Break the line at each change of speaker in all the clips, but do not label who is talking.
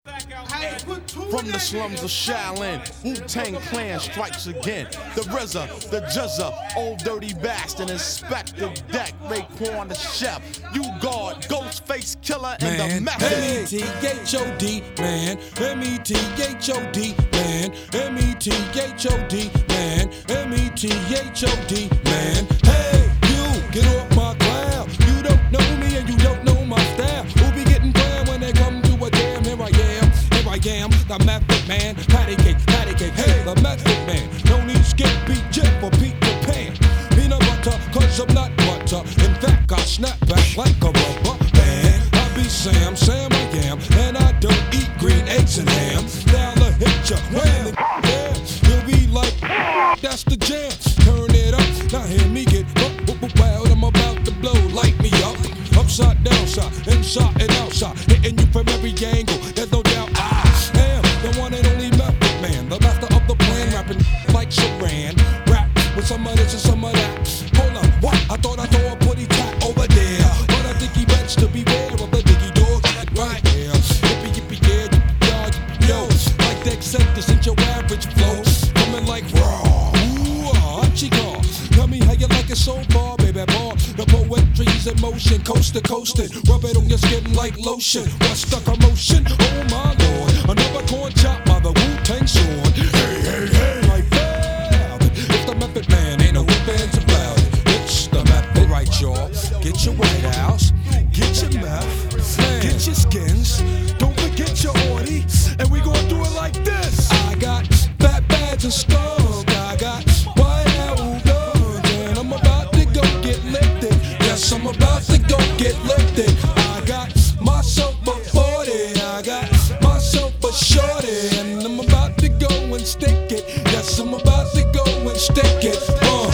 From the slums of Shaolin, Wu-Tang Clan strikes again. The RZA, the Jizza, Old Dirty Bastard, Inspector Deck, Raekwon the Chef, U-Guard, Ghostface Killer, and the Method.
M-E-T-H-O-D, man. M-E-T-H-O-D, man. M-E-T-H-O-D, man. M-E-T-H-O-D, man. Hey, you, get off my cloud. You don't know me and you don't know my style. Who be getting planned when they come to a jam? Here I am, the Method Man. Patty cake, hey, the Method Man. No need skip, beat jet for Peter Pan. Peanut butter, cause I'm not butter. In fact, I snap back like a rubber band. I be Sam I am, and I don't eat green eggs and ham. Now I hit ya, when the you'll be like, that's the jam. Turn it up, now hear me get wild. I'm about to blow, light me up. Upside, downside, inside and outside. Hitting you from every angle, there's no doubt I am the one and only Method Man. The master of the plan, rapping like Saran. Rap with some of this and some of that. Hold up, what? I thought I saw a putty cat over there, but I think he bets to beware of the diggy dog right here. Yippee, yeah, yo. Like the acceptance ain't your average flow. Coming like raw, ooh, chico. Tell me how you like it so far, baby boy. The poetry's in motion, coast to coastin'. Rub it on your skin like lotion. What's the commotion? Oh my lord, another corn chop by the Wu-Tang sword. Hey, like that. It's the Method Man, ain't no whip bands about it. It's the Method, right, y'all. Get your White House, get your meth, get your skins. Don't forget your orty, and we gon' do it like this. I got fat bags and skunk. I got White House guns, and I'm about to go get lifted. Yes, I'm about to go get lifted. I got myself a 40, I got myself a shorty, and I'm about to go and stick it. Yes, I'm about to go and stick it.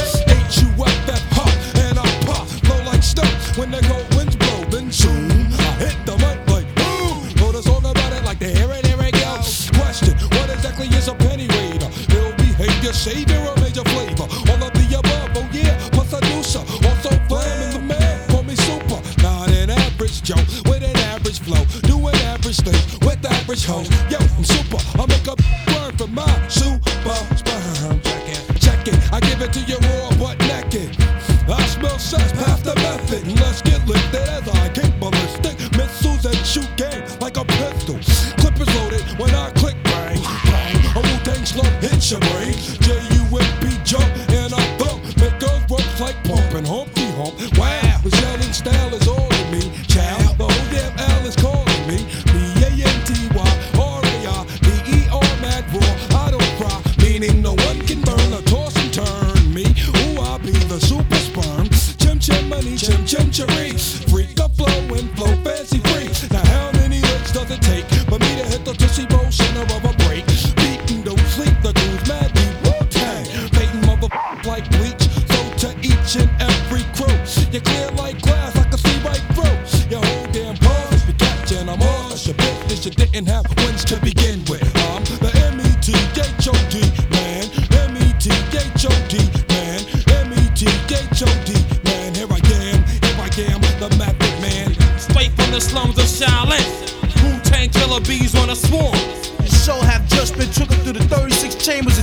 H-U-F-F, huh, and I pop, flow like stuff. When the cold winds blow, then soon I hit the mic like boom. Know the song about it like the here it go. Question, what exactly is a penny raider? Ill behavior, savior, or major flavor? All of the above, oh yeah, plus I do so. Also flaming the man, call me super. Not an average Joe, with an average flow. Doing average things with average hoes. Yo, I'm super, I make a word for my super sperm. Check it, I give it to you raw but naked. I smell sex past the Method. Let's get lifted as I keep ballistic. Missiles and shoot game like a pistol. Clip is loaded when I click bang, bang. A Wu-Tang slump hits your brain. J-U-M-P jump and I bump. Make girls ropes like pumping Humpty Hump. Wow, the yelling style is all in me. Child, the whole damn L is calling me. B-A-N-T-Y, R-A-I-B-E-R, mad raw. I don't cry, meaning no one can burn or toss and turn me. Ooh, I be the super sperm. Chim-chim-money, chim-chim-cheree. Freak the flow and flow fancy free. Now how many licks does it take for me to hit the Tootsie Roll center of a break? Beatin' don't sleep, the dudes mad deep Wu-Tang. Baitin' motherfuckers like bleach. So to each and every crew, you clear like glass, I can see right through. Your whole damn pause, be catchin', I'm all your business. You didn't have wins to begin with. I'm the M-E-T-H-O-D man. M-E-T-H-O-D man. M-E-T-H-O-D man. Here I am, the Method Man.
Straight from the slums of Shaolin, Wu-Tang killer bees on a swarm.
The show have just been trickled through the 36 chambers